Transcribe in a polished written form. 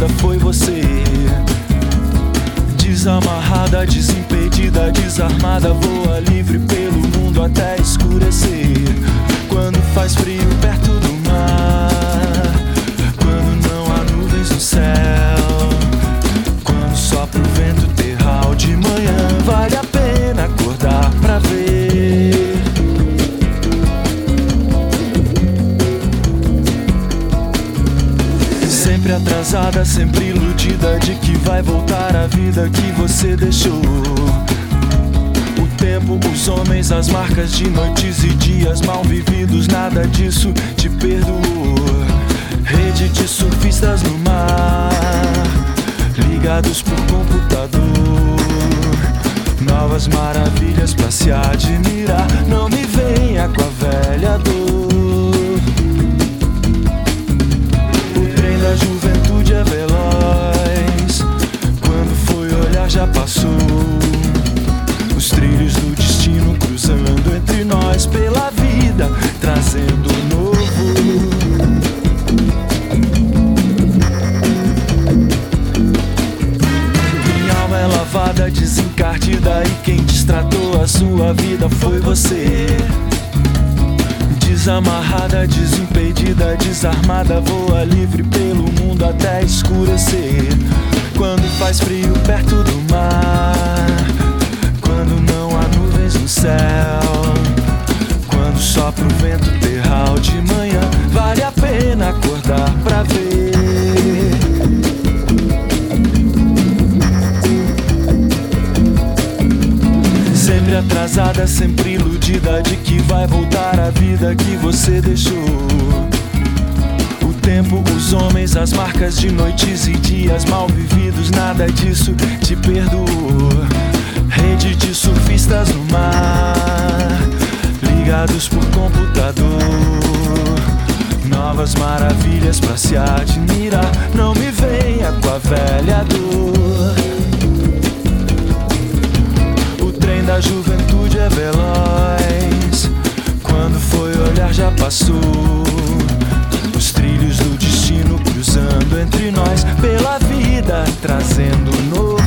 vida foi você. Desamarrada, desimpedida, desarmada, voa livre pelo mundo até escurecer. Quando faz frio perto do mar, quando não há nuvens no céu, quando sopra o vento terral de manhã, vale a pena acordar pra ver. Sempre atrasada, sempre iludida de que vai voltar a vida que você deixou. O tempo, os homens, as marcas de noites e dias mal vividos, nada disso te perdoou. Rede de surfistas no mar, ligados por computador, novas maravilhas pra se admirar. Não me venha com a velha dor. A juventude é veloz, quando foi olhar já passou. Os trilhos do destino cruzando entre nós pela vida, trazendo o novo. Minha alma é lavada, desencartida, e quem destratou a sua vida foi você. Desamarrada, desimpedida, desarmada, voa livre pelo mundo até escurecer. Quando faz frio perto do mar, quando não há nuvens no céu, quando sopra o vento terral de manhã, vale a pena acordar pra ver. Sempre atrasada, sempre iludida de que vai voltar a vida que você deixou. O tempo, os homens, as marcas de noites e dias mal vividos, nada disso te perdoou. Rede de surfistas no mar, ligados por computador, novas maravilhas pra se admirar. Não me venha com a velha dor. Da juventude é veloz, quando foi olhar já passou. Os trilhos do destino cruzando entre nós pela vida, trazendo novo.